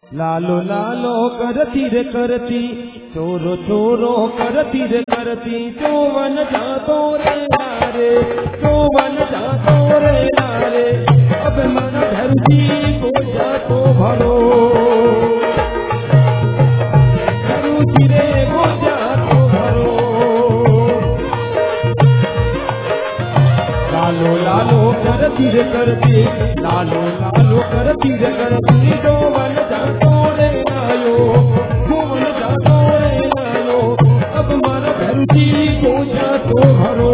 लालो लालो करती रे करती, चोरो चोरो करती रे करती, चौवन जातो रे नारे, चौवन जातो रे नारे, अब मन धरती को जातो भरो, धरती रे को जातो भरो। लालो लालो करती रे करती, लालो लालो करती रे करती, चौवन जातो रे नायो, चौवन जातो रे नायो, अब मन धरती को जातो भरो।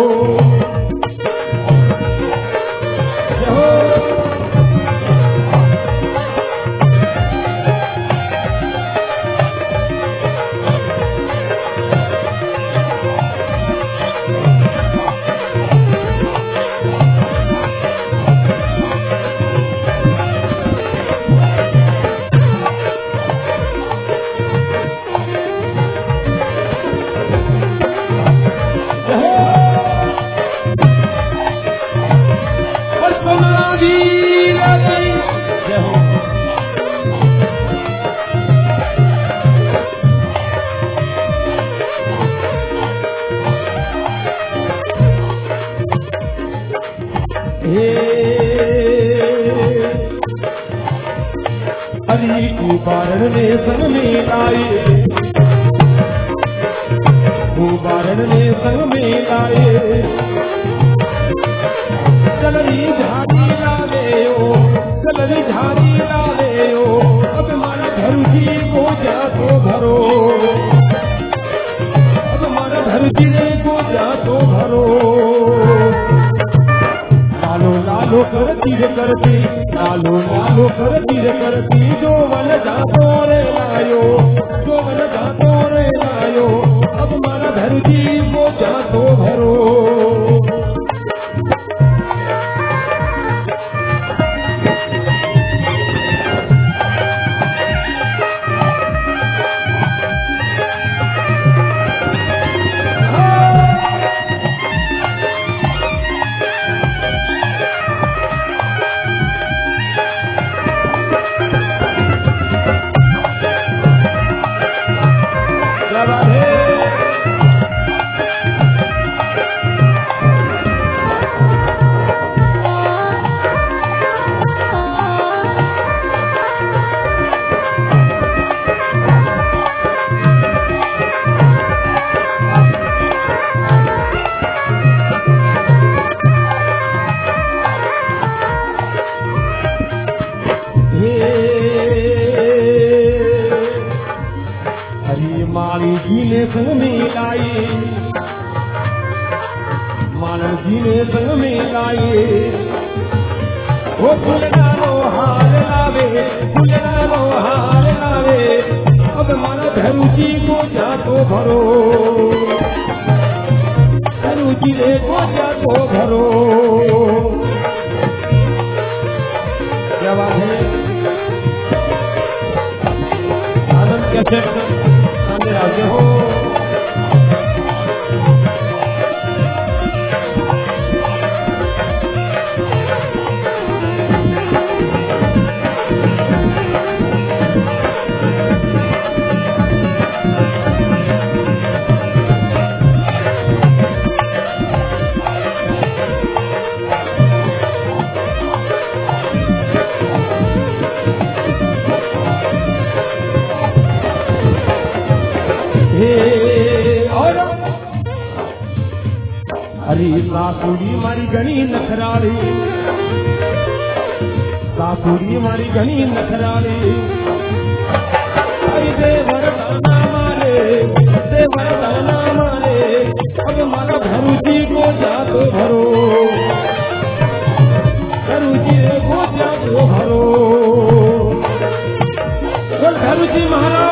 हरि की बारण ने संग में लाए, वो बारण ने संग में लाए, चलरी झाड़ी लावे ओ, चलरी झाड़ी लावे ओ, अब मारा धरती को जातो भरो, अब मारा धरती को जातो भरो। लालो लालो करती रे करती, लालो लालो करती रे करती, जो वन जातो रे लायो, जो वन जातो रे लायो, अब मारा धरती को जातो भरो। मानव जी ने संग में लाए, वो फुलदानो हार लावे, फुलदानो हार लावे, अब मन धरुजी को जातो भरो, धरुजी को जातो भरो। क्या बात है, आनंद कैसे सामने आगे हो। सासुड़ी मारी घनी नखराली, सासुड़ी मारी घनी नखराली, देवर दाना मारे, देवर दाना मारे, अब मारा धरुजी को जातो भरो, धरुजी को जातो भरो। बोल धरुजी महाराज।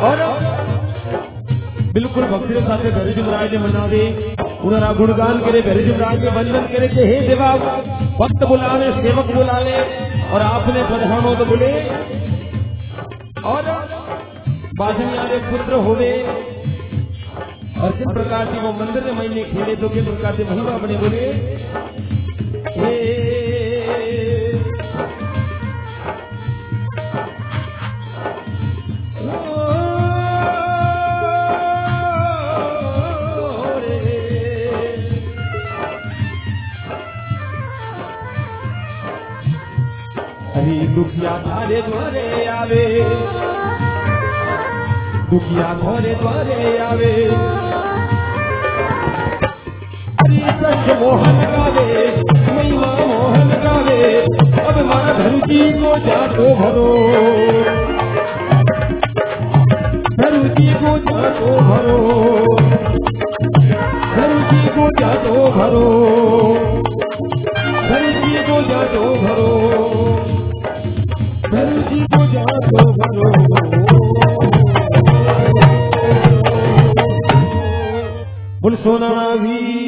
और बिल्कुल भक्ति के साथ भैरव जी महाराज ने मनावे उन्होंने गुणगान करे, भैरव जी महाराज के वंदन करे कि हे देवा भक्त बुलावे, सेवक बुलावे और आपने प्रधानो तो बोले और बाजनियारे पुत्र होवे और किस प्रकार की वो मंदिर में महीने खेले तो किस प्रकार से महिमा बने बोले हरी दुखिया थारे द्वारे आवे, दुखिया थारे द्वारे आवे, हरी सच मोहन गावे, महिमा मोहन गावे, अब मारा धरू जी को जातो भरो, धरू जी को जातो भरो, धरू जी को जातो भरो, धरू जी को जातो भरो, धरू जी को जातो भरो। बोल सोना भी